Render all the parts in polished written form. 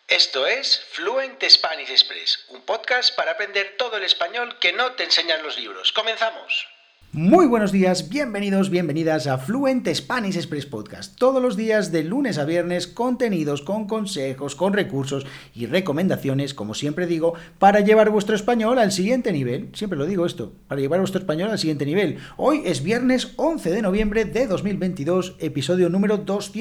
Esto es Fluent Spanish Express, un podcast para aprender todo el español que no te enseñan los libros. ¡Comenzamos! Muy buenos días, bienvenidos, bienvenidas a Fluent Spanish Express Podcast. Todos los días de lunes a viernes, contenidos con consejos, con recursos y recomendaciones, como siempre digo, para llevar vuestro español al siguiente nivel. Siempre lo digo esto, para llevar vuestro español al siguiente nivel. Hoy es viernes 11 de noviembre de 2022, episodio número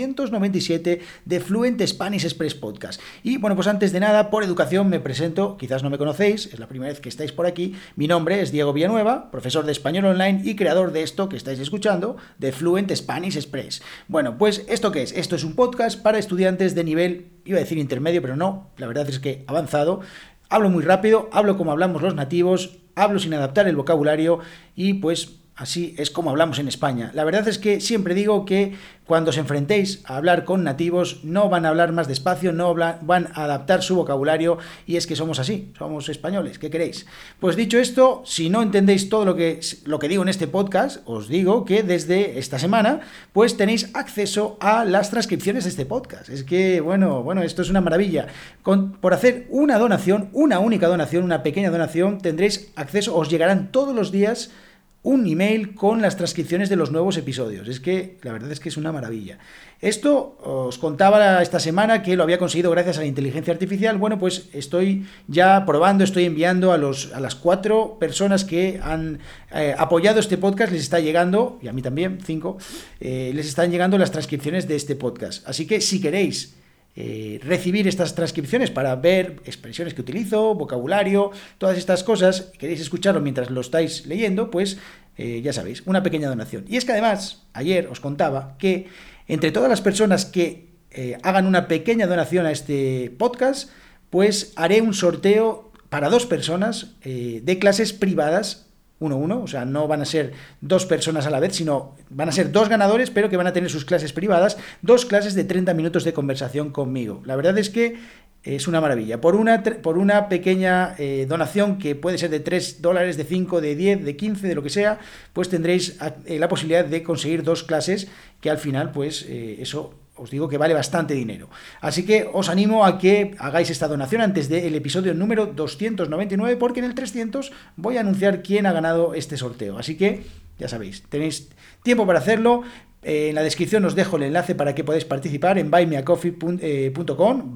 297 de Fluent Spanish Express Podcast. Y bueno, pues antes de nada, por educación me presento, quizás no me conocéis, es la primera vez que estáis por aquí. Mi nombre es Diego Villanueva, profesor de español online y creador de esto que estáis escuchando, de Fluent Spanish Express. Bueno, pues ¿esto qué es? Esto es un podcast para estudiantes de nivel, iba a decir intermedio, pero no, la verdad es que avanzado. Hablo muy rápido, hablo como hablamos los nativos, hablo sin adaptar el vocabulario y pues así es como hablamos en España. La verdad es que siempre digo que cuando os enfrentéis a hablar con nativos no van a hablar más despacio, no van a adaptar su vocabulario y es que somos así, somos españoles, ¿qué queréis? Pues dicho esto, si no entendéis todo lo que digo en este podcast, os digo que desde esta semana pues tenéis acceso a las transcripciones de este podcast. Es que, bueno, esto es una maravilla. Por hacer una donación, una única donación, una pequeña donación, tendréis acceso, os llegarán todos los días un email con las transcripciones de los nuevos episodios. Es que la verdad es que es una maravilla. Esto os contaba esta semana que lo había conseguido gracias a la inteligencia artificial. Bueno, pues estoy ya probando, estoy enviando a las 4 personas que han apoyado este podcast, les está llegando, y a mí también, 5, les están llegando las transcripciones de este podcast. Así que si queréis recibir estas transcripciones para ver expresiones que utilizo, vocabulario, todas estas cosas, queréis escucharlo mientras lo estáis leyendo, pues ya sabéis, una pequeña donación. Y es que además, ayer os contaba que entre todas las personas que hagan una pequeña donación a este podcast, pues haré un sorteo para 2 personas de clases privadas 1-1, o sea, no van a ser 2 personas a la vez, sino van a ser 2 ganadores, pero que van a tener sus clases privadas, 2 clases de 30 minutos de conversación conmigo. La verdad es que es una maravilla. Por una pequeña donación que puede ser de $3, de 5, de 10, de 15, de lo que sea, pues tendréis la posibilidad de conseguir 2 clases que al final, pues eso os digo que vale bastante dinero. Así que os animo a que hagáis esta donación antes del episodio número 299, porque en el 300 voy a anunciar quién ha ganado este sorteo. Así que, ya sabéis, tenéis tiempo para hacerlo. En la descripción os dejo el enlace para que podáis participar en buymeacoffee.com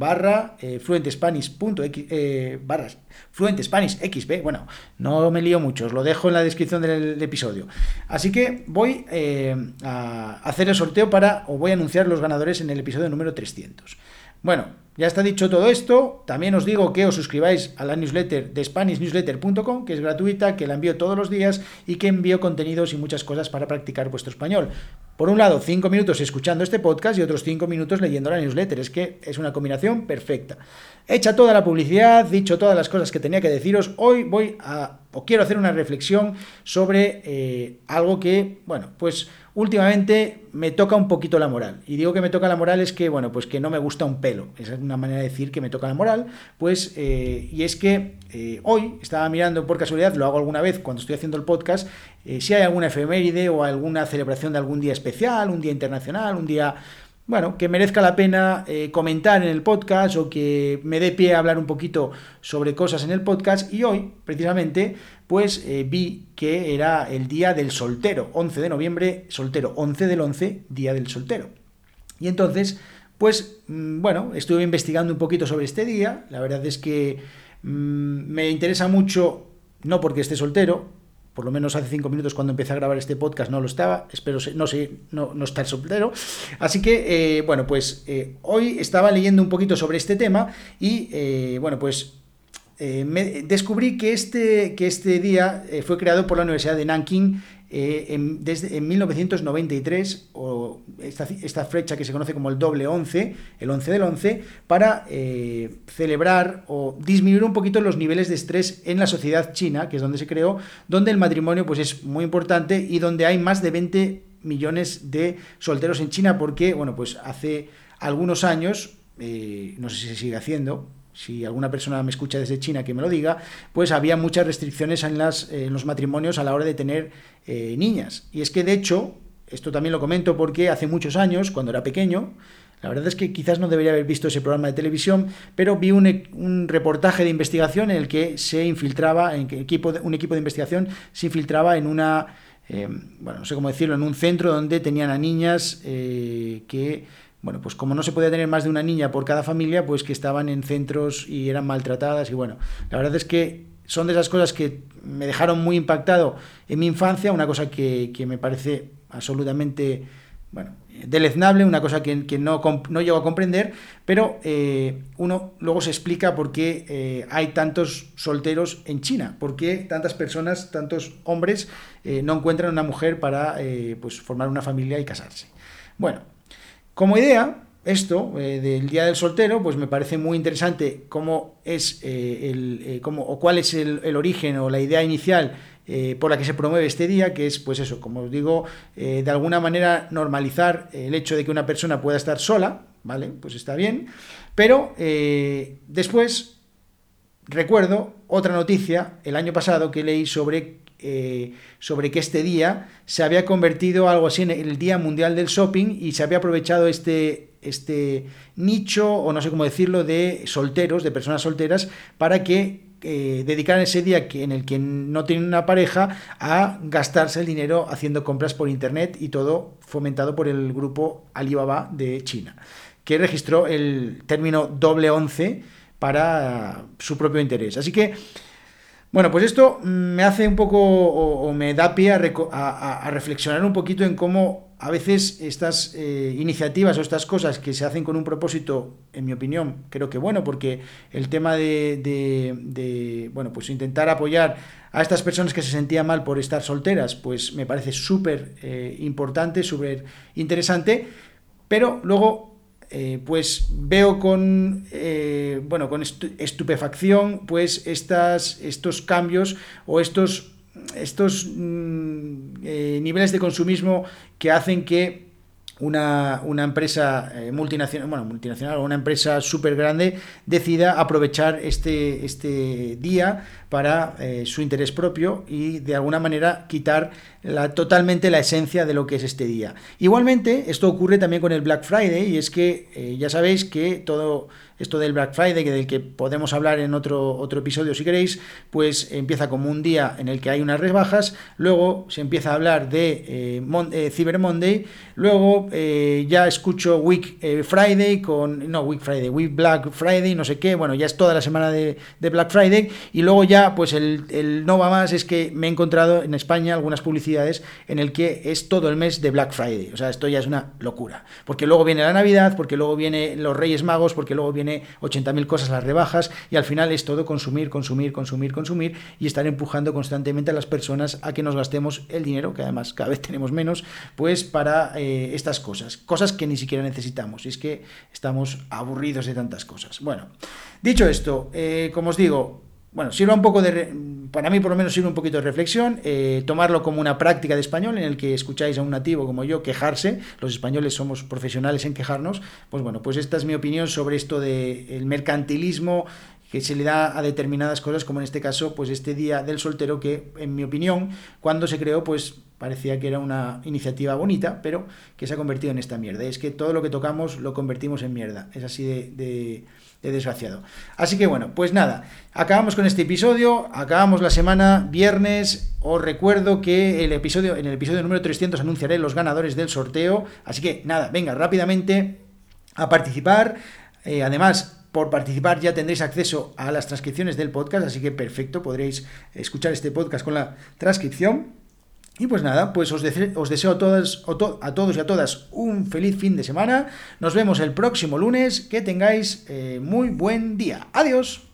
/FluentSpanishXP. Bueno, no me lío mucho, os lo dejo en la descripción del episodio. Así que voy a hacer el sorteo o voy a anunciar los ganadores en el episodio número 300. Bueno, ya está dicho todo esto. También os digo que os suscribáis a la newsletter de SpanishNewsletter.com, que es gratuita, que la envío todos los días y que envío contenidos y muchas cosas para practicar vuestro español. Por un lado, 5 minutos escuchando este podcast y otros 5 minutos leyendo la newsletter. Es que es una combinación perfecta. Hecha toda la publicidad, dicho todas las cosas que tenía que deciros, hoy quiero hacer una reflexión sobre algo que, bueno, pues últimamente me toca un poquito la moral. Y digo que me toca la moral es que, bueno, pues que no me gusta un pelo. Esa es una manera de decir que me toca la moral. Pues, y es que hoy estaba mirando por casualidad, lo hago alguna vez cuando estoy haciendo el podcast, si hay alguna efeméride o alguna celebración de algún día especial, un día internacional, un día, bueno, que merezca la pena comentar en el podcast o que me dé pie a hablar un poquito sobre cosas en el podcast. Y hoy, precisamente, pues vi que era el día del soltero, 11 de noviembre, soltero, 11 del 11, día del soltero. Y entonces, pues, bueno, estuve investigando un poquito sobre este día. La verdad es que me interesa mucho, no porque esté soltero, por lo menos hace 5 minutos cuando empecé a grabar este podcast no lo estaba, espero no estar soltero. Así que, bueno, pues hoy estaba leyendo un poquito sobre este tema y, bueno, pues descubrí que este día fue creado por la Universidad de Nanking en 1993, o esta fecha que se conoce como el doble 11, el 11 del 11, para celebrar o disminuir un poquito los niveles de estrés en la sociedad china, que es donde se creó, donde el matrimonio pues es muy importante y donde hay más de 20 millones de solteros en China, porque, bueno, pues hace algunos años, no sé si se sigue haciendo, si alguna persona me escucha desde China que me lo diga, pues había muchas restricciones en los matrimonios a la hora de tener niñas. Y es que, de hecho, esto también lo comento porque hace muchos años, cuando era pequeño, La verdad es que quizás no debería haber visto ese programa de televisión, pero vi un reportaje de investigación en el que se infiltraba, un equipo de investigación se infiltraba en una, bueno, no sé cómo decirlo, en un centro donde tenían a niñas que, bueno, pues como no se podía tener más de una niña por cada familia, pues que estaban en centros y eran maltratadas. Y bueno, la verdad es que son de esas cosas que me dejaron muy impactado en mi infancia, una cosa que me parece absolutamente, bueno, deleznable, una cosa que no llego a comprender, pero uno luego se explica por qué hay tantos solteros en China, por qué tantas personas, tantos hombres no encuentran una mujer para pues formar una familia y casarse. Bueno, como idea, esto del Día del Soltero, pues me parece muy interesante cómo es o cuál es el origen o la idea inicial por la que se promueve este día, que es, pues eso, como os digo, de alguna manera normalizar el hecho de que una persona pueda estar sola, ¿vale? Pues está bien, pero después recuerdo otra noticia el año pasado que leí sobre que este día se había convertido algo así en el Día Mundial del Shopping y se había aprovechado este nicho, o no sé cómo decirlo, de solteros, de personas solteras, para que dedicaran ese día en el que no tienen una pareja a gastarse el dinero haciendo compras por internet, y todo fomentado por el grupo Alibaba de China, que registró el término doble 11 para su propio interés. Así que, bueno, pues esto me hace un poco, o me da pie a reflexionar un poquito en cómo a veces estas iniciativas o estas cosas que se hacen con un propósito, en mi opinión, creo que bueno, porque el tema de bueno, pues intentar apoyar a estas personas que se sentían mal por estar solteras, pues me parece súper importante, súper interesante, pero luego pues veo con estupefacción pues estos cambios o estos niveles de consumismo que hacen que una empresa multinacional o una empresa súper grande decida aprovechar este día para su interés propio y de alguna manera quitar totalmente la esencia de lo que es este día. Igualmente, esto ocurre también con el Black Friday, y es que ya sabéis que todo esto del Black Friday, del que podemos hablar en otro episodio si queréis, pues empieza como un día en el que hay unas rebajas, luego se empieza a hablar de Cyber Monday, luego ya escucho Week Black Friday, no sé qué, bueno, ya es toda la semana de Black Friday, y luego ya pues el no va más es que me he encontrado en España algunas publicidades en el que es todo el mes de Black Friday. O sea, esto ya es una locura, porque luego viene la Navidad, porque luego viene los Reyes Magos, porque luego viene 80.000 cosas, las rebajas, y al final es todo consumir y estar empujando constantemente a las personas a que nos gastemos el dinero, que además cada vez tenemos menos, pues para estas cosas que ni siquiera necesitamos, y es que estamos aburridos de tantas cosas. Bueno, dicho esto, como os digo, bueno, sirva un poco para mí por lo menos sirve un poquito de reflexión, tomarlo como una práctica de español en el que escucháis a un nativo como yo quejarse. Los españoles somos profesionales en quejarnos. Pues bueno, pues esta es mi opinión sobre esto del mercantilismo que se le da a determinadas cosas, como en este caso, pues este Día del Soltero, que en mi opinión, cuando se creó, pues parecía que era una iniciativa bonita, pero que se ha convertido en esta mierda. Es que todo lo que tocamos lo convertimos en mierda. Es así de desgraciado. Así que bueno, pues nada, acabamos con este episodio, acabamos la semana, viernes. Os recuerdo que en el episodio número 300 anunciaré los ganadores del sorteo, así que nada, venga, rápidamente a participar. Además, por participar ya tendréis acceso a las transcripciones del podcast, así que perfecto, podréis escuchar este podcast con la transcripción. Y pues nada, pues os deseo a todos y a todas un feliz fin de semana. Nos vemos el próximo lunes. Que tengáis muy buen día. Adiós.